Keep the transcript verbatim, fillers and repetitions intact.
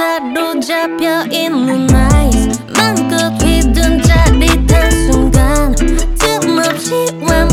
사로잡혀 있는 eyes 맘껏 휘둔 짜릿한 순간 틈없이